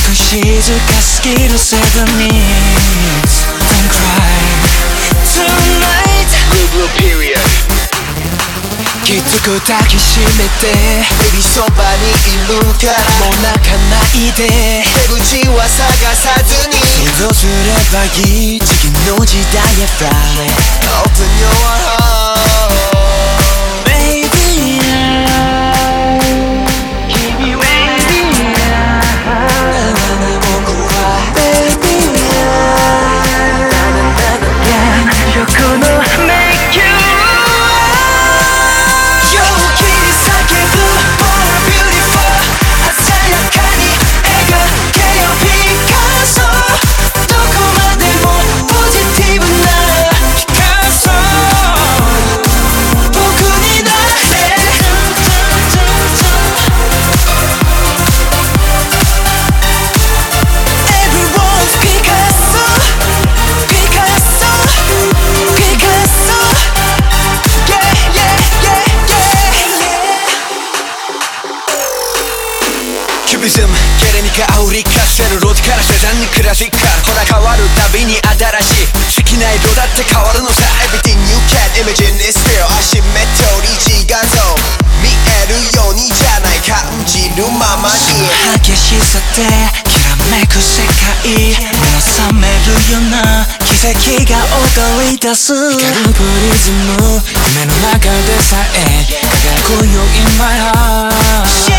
静かすぎる 7 minutes Don't cry tonight Blue period きつく抱きしめて Baby そばにいるからもう泣かないで手口は探さずに想像すればいい次の時代へ Fly Open your heart Baby君は 僕は Baby Yeah この Make you 陽気に叫ぶ More beautiful 鮮やかに描けよピカソどこまでもポジティブなピカソ僕になれ Everyone's Picasso Picasso Picasso Yeah yeah yeah yeah 큐비즘 게레니까 아우리카 세르로드카라 세상은 클래식카 허나 変わるたびに新しい好きな色だって変わるのさ Everything you can imagine is real アシンメトリー自画像見えるようにじゃない感じるままに激しさできらめく世界目が覚めるような奇跡が踊り出す光るプリズム夢の中でさえ輝くよ In my heart